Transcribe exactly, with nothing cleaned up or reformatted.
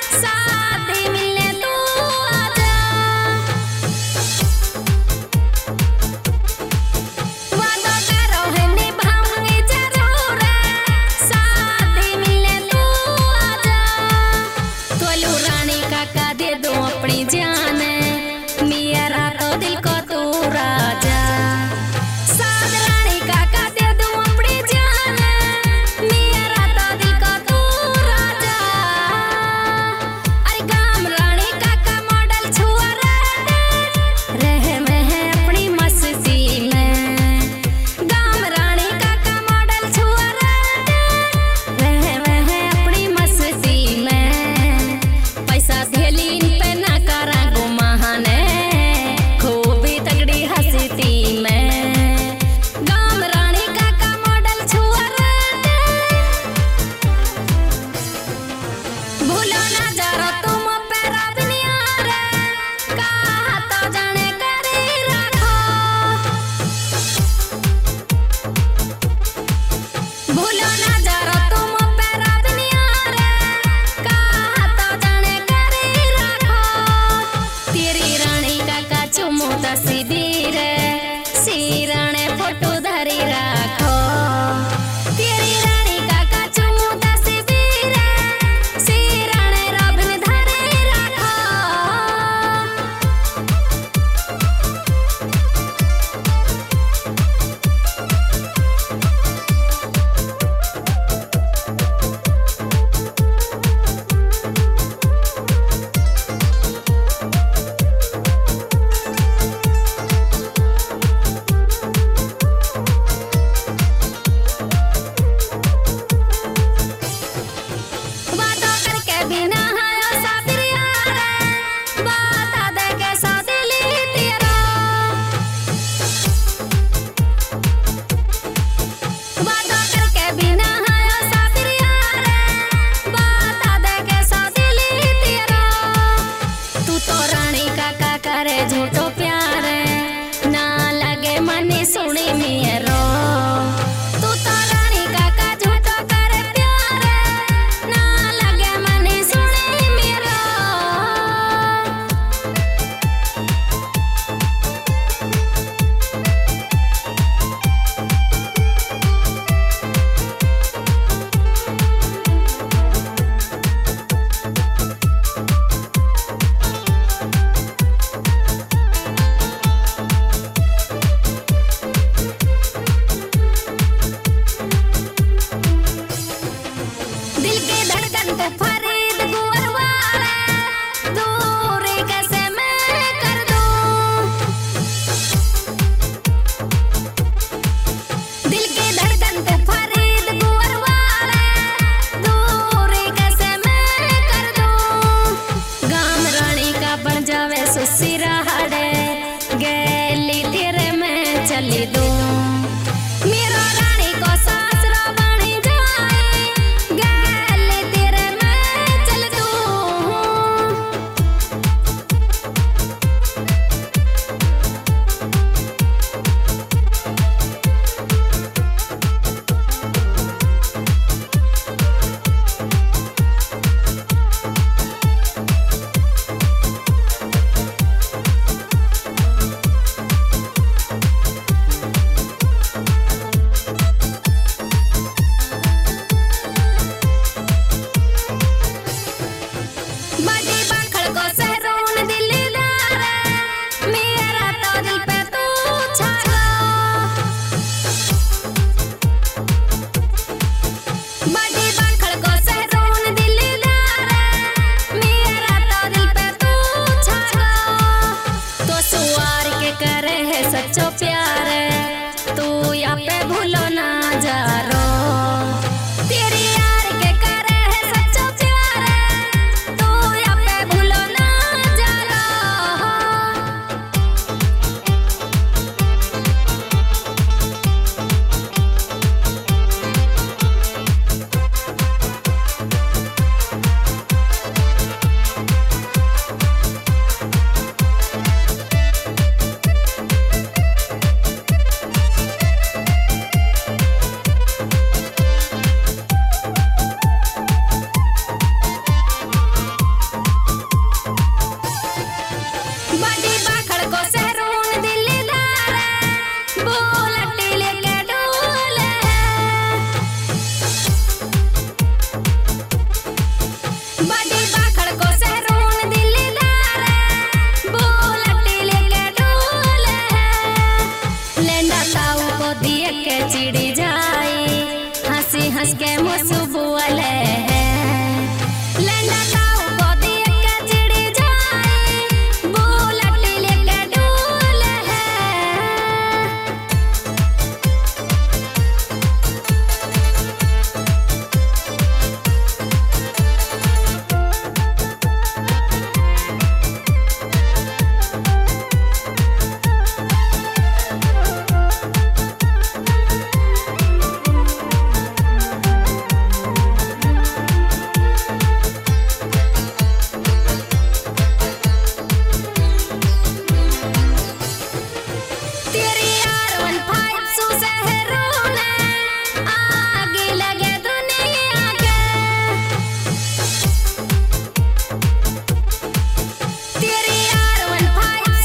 शादी मिलने तू आजा, वादा करो है निभाऊंगी जरूर, शादी मिलने तू आजा। तोलू रानी काका दे दो अपनी जान, मेरा तो दिल को तू राजा। साद रानी काका दे दूं अपनी जान, मेरा तो दिल को तू राजा। अरे गाम रानी काका मॉडल छुआ रह में है अपनी मस्ती में, गाम रानी काका मॉडल छुआ रह में है अपनी मस्ती में। पैसा धेलीन पे ना करा गुमाने, खूबी तगड़ी हंसती में, गाम रानी काका मॉडल छुआ भूलो ना जरा तुम पैरा दुनिया रे, कहा तो जाने करे रखो, भूलो ना जरा तुम पैरा दुनिया रे, कहा तो जाने करे रखो। तेरी रानी काका चुमो तस्वीर, सिराने फोटो धरी रखो। तेरी रानी काका चुमो तस्वीर, सिराने रबन धरी रखो। वादा करके बिना हायो साबिर यार, बता दे कैसा दिल तेरा, वादा करके बिना हायो साबिर यार, बता दे कैसा दिल तेरा। तू तो रानी काका करे झूठो प्यार, ना लगे मनी सुनी मेरो। तू तो रानी काका झूठो करे प्यार, ना लगे मनी सुनी मेरो। दिल की धड़कन पे फरीद गुवर वाला, दूरी कैसे मैं कर दूं, दिल की धड़कन पे फरीद गुवर वाला, दूरी कैसे मैं कर दूं। गाम रानी का बन जावे सुसिराहड़े, गैली तेरे में चली दूं, मेरा रानी को सासरा बनी जाए, गैली तेरे में चल दूं। बड़ी बाखड़ को सहरोन दिलदार, मेरा तो दिल पे तू छा गो। बड़ी बाखड़ को सहरोन दिलदार, मेरा तो दिल पे तू छा गो। तो सुवार के करे है सच्चो प्यार, तू या पे भूलो ना जारो। तेरी यार के करे है सच्चो प्यार, तू या पे आगे लगे